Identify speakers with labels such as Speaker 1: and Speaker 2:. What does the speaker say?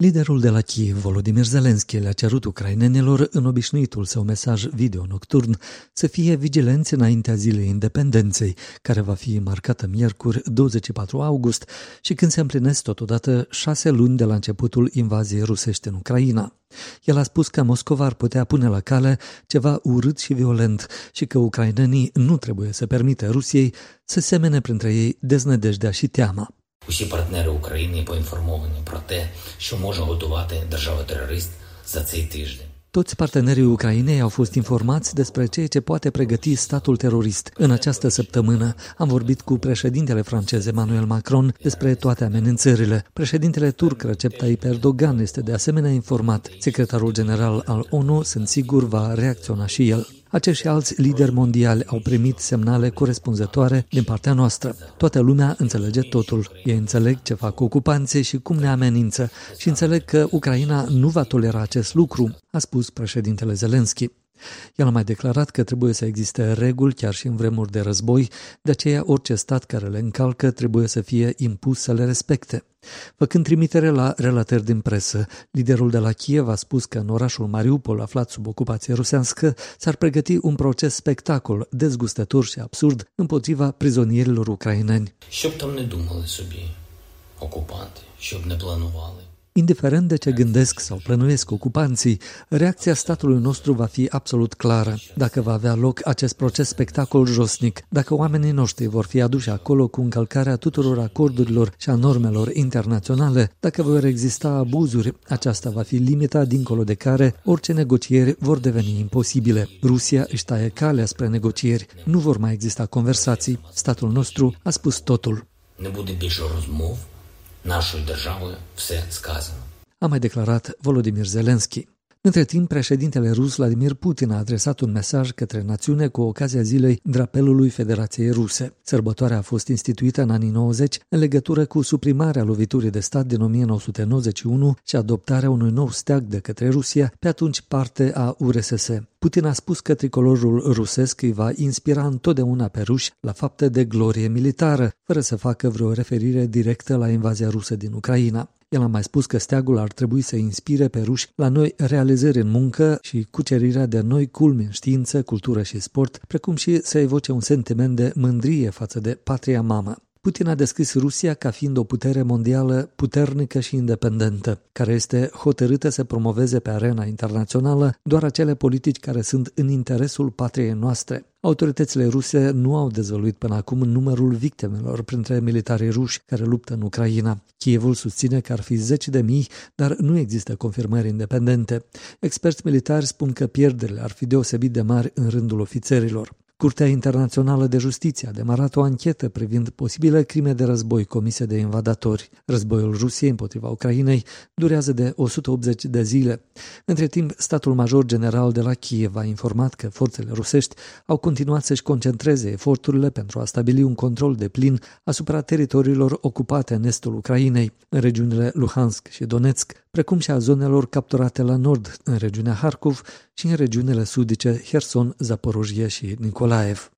Speaker 1: Liderul de la Kiev, Volodymyr Zelensky, le-a cerut ucrainenilor în obișnuitul său mesaj video nocturn să fie vigilenți înaintea zilei independenței, care va fi marcată miercuri 24 august și când se împlinesc totodată 6 luni de la începutul invaziei rusești în Ucraina. El a spus că Moscova ar putea pune la cale ceva urât și violent și că ucrainenii nu trebuie să permită Rusiei să semene printre ei deznădejdea și teama.
Speaker 2: Усі партнери України поінформовані про те, що може готувати держава-терорист за цей тиждень.
Speaker 1: Toți partenerii Ucrainei au fost informați despre ceea ce poate pregăti statul terorist. În această săptămână am vorbit cu președintele francez Emmanuel Macron despre toate amenințările. Președintele turc Recep Tayyip Erdogan este de asemenea informat. Secretarul general al ONU, sunt sigur, va reacționa și el. Acești alți lideri mondiali au primit semnale corespunzătoare din partea noastră. Toată lumea înțelege totul. Ei înțeleg ce fac ocupanții și cum ne amenință și înțeleg că Ucraina nu va tolera acest lucru, a spus președintele Zelensky. El a mai declarat că trebuie să existe reguli chiar și în vremuri de război, de aceea orice stat care le încalcă trebuie să fie impus să le respecte. Făcând trimitere la relatări din presă, liderul de la Kiev a spus că în orașul Mariupol, aflat sub ocupație rusească, s-ar pregăti un proces spectacol, dezgustător și absurd împotriva prizonierilor ucraineni.
Speaker 2: Що б там не думали собі окупанти, що б не планували.
Speaker 1: Indiferent de ce gândesc sau plănuiesc ocupanții, reacția statului nostru va fi absolut clară. Dacă va avea loc acest proces spectacol josnic, dacă oamenii noștri vor fi aduși acolo cu încălcarea tuturor acordurilor și a normelor internaționale, dacă vor exista abuzuri, aceasta va fi limita dincolo de care orice negocieri vor deveni imposibile. Rusia își taie calea spre negocieri, nu vor mai exista conversații. Statul nostru a spus totul.
Speaker 2: Не буде більше розмов. Нашою державою все сказано.
Speaker 1: A mai declarat Volodymyr Zelensky. Între timp, președintele rus Vladimir Putin a adresat un mesaj către națiune cu ocazia zilei drapelului Federației Ruse. Sărbătoarea a fost instituită în anii 90 în legătură cu suprimarea loviturii de stat din 1991 și adoptarea unui nou steag de către Rusia, pe atunci parte a URSS. Putin a spus că tricolorul rusesc îi va inspira întotdeauna pe ruși la fapte de glorie militară, fără să facă vreo referire directă la invazia rusă din Ucraina. El a mai spus că steagul ar trebui să inspire pe ruși la noi realizări în muncă și cucerirea de noi culmi în știință, cultură și sport, precum și să evoce un sentiment de mândrie față de patria mamă. Putin a descris Rusia ca fiind o putere mondială puternică și independentă, care este hotărâtă să promoveze pe arena internațională doar acele politici care sunt în interesul patriei noastre. Autoritățile ruse nu au dezvăluit până acum numărul victimelor printre militarii ruși care luptă în Ucraina. Kievul susține că ar fi 10.000, dar nu există confirmări independente. Experți militari spun că pierderile ar fi deosebit de mari în rândul ofițerilor. Curtea Internațională de Justiție a demarat o anchetă privind posibile crime de război comise de invadatori. Războiul Rusiei împotriva Ucrainei durează de 180 de zile. Între timp, statul major general de la Kiev a informat că forțele rusești au continuat să-și concentreze eforturile pentru a stabili un control deplin asupra teritoriilor ocupate în estul Ucrainei, în regiunile Luhansk și Donetsk, precum și a zonelor capturate la nord, în regiunea Harkov și în regiunile sudice Herson, Zaporojie și Nikolaev.